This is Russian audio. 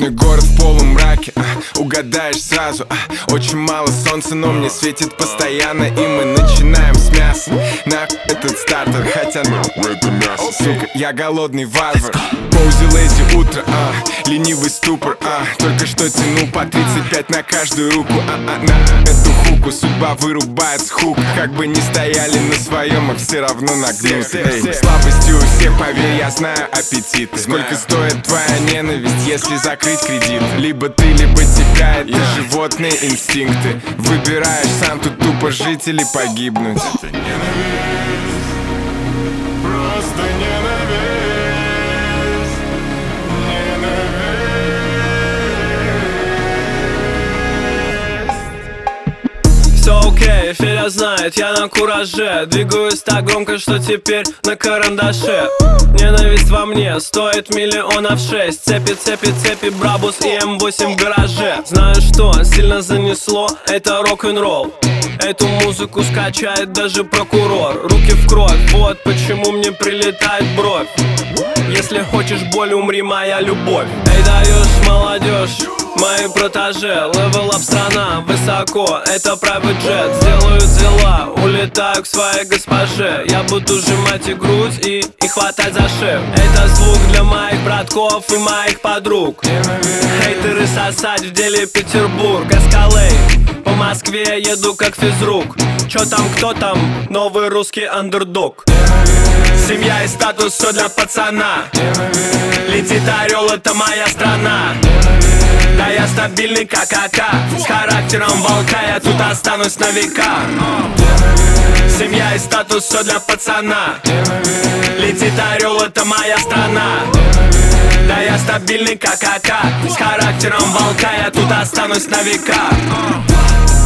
Ночной город в полумраке, угадаешь сразу. Очень мало солнца, но мне светит постоянно. И мы начинаем с мяса. Нахуй этот стартер, хотя нахуй это мясо. Сука, я голодный варвар. Поузи лэйзи утро, ленивый ступор, только что тянул по 35 на каждую руку, на эту хуку. Судьба вырубает с хук. Как бы ни стояли на своем, а все равно нагнуты. Слабости у всех, поверь, я знаю аппетиты. Сколько стоит твоя ненависть, если закрыть кредит? Либо ты, либо тебя, это животные инстинкты. Выбираешь сам, тут тупо жить или погибнуть. Это ненависть, просто ненависть. Все окей, Федя знает, я на кураже. Двигаюсь так громко, что теперь на карандаше. Ненависть во мне стоит миллионов 6. Цепи, цепи, цепи, Брабус и М8 в гараже. Знаю, что сильно занесло, это рок-н-ролл. Эту музыку скачает даже прокурор. Руки в кровь, вот почему мне прилетает бровь. Если хочешь боль, умри, моя любовь. Эй, даешь, молодежь, мои протеже. Level up страна, высоко, это private jet. Сделаю дела, улетаю к своей госпоже. Я буду сжимать и грудь и хватать за шею. Это звук для моих братков и моих подруг. Хейтеры сосать в деле Петербург. Эскалейт, по Москве еду как физрук. Чё там, кто там, новый русский андердог. Семья и статус, все для пацана. Летит орел, это моя страна. Да я стабильный как АК. С характером волка я тут останусь на века. Семья и статус, все для пацана. Летит орел, это моя страна. Да я стабильный как АК. С характером волка я тут останусь на века.